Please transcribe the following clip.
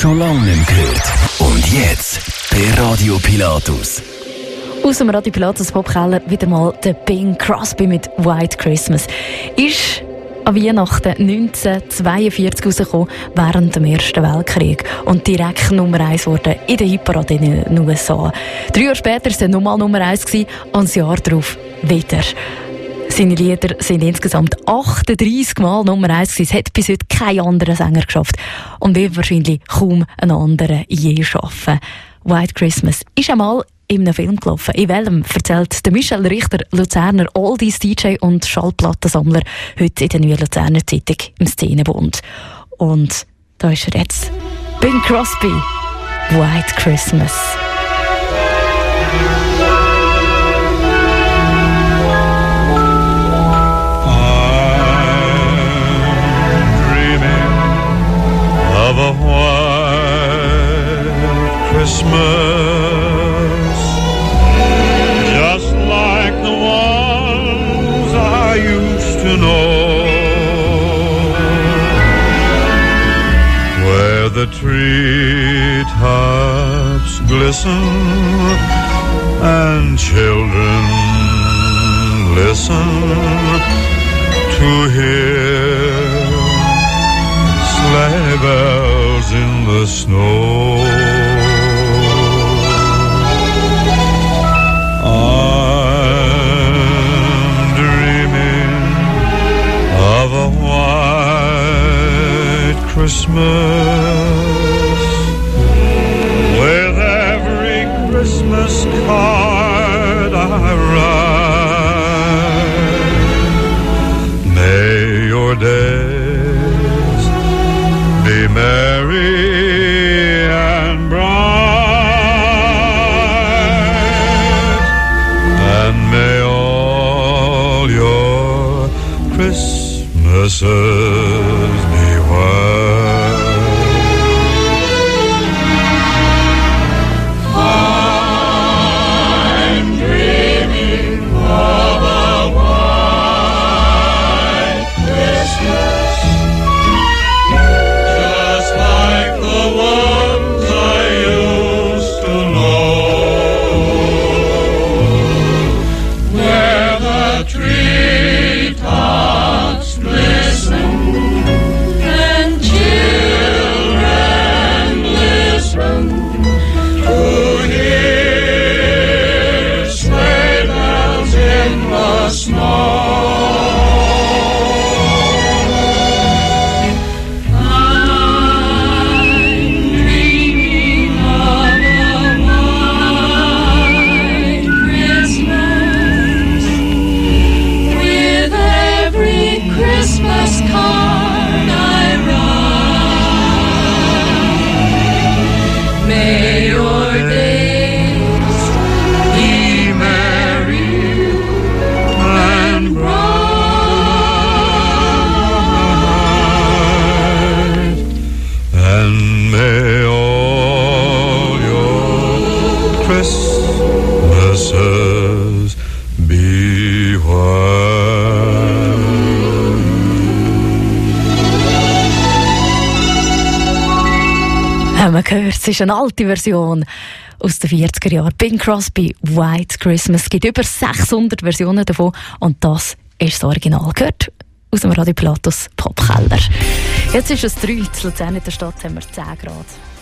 schon lange nicht mehr gehört. Und jetzt bei Radio Pilatus. Aus dem Radio Pilatus Popkeller wieder mal der Bing Crosby mit White Christmas. Ist an Weihnachten 1942 rausgekommen, während dem Ersten Weltkrieg. Und direkt Nummer 1 wurde in der Hitparade in den USA. 3 Jahre später war es nochmal Nummer 1 und das Jahr darauf wieder. Seine Lieder sind insgesamt 38 Mal Nummer 1 gewesen. Es hat bis heute kein anderer Sänger geschafft. Und wird wahrscheinlich kaum ein anderer je schaffen. White Christmas ist einmal in einem Film gelaufen. In welchem erzählt der Michel Richter, Luzerner Oldies DJ und Schallplattensammler, heute in der Neuen Luzerner Zeitung im Szenebund. Und da ist er jetzt. Bing Crosby, White Christmas. Of a white Christmas, just like the ones I used to know, where the treetops glisten and children listen to hear sleigh bells in the snow. I'm dreaming of a white Christmas, with every Christmas card I write. May your days be merry and bright, and may all your Christmases be white. I'm dreaming of a white Christmas, ones I used to know, where the treetops glisten and children listen to hear sleigh bells in the snow. Christmases be white. Haben wir gehört, es ist eine alte Version aus den 40er Jahren. Bing Crosby, White Christmas. Es gibt über 600 Versionen davon und das ist das Original. Gehört aus dem Radio Pilatus Popkeller. Jetzt ist es 3, in Luzern in der Stadt haben wir 10 Grad.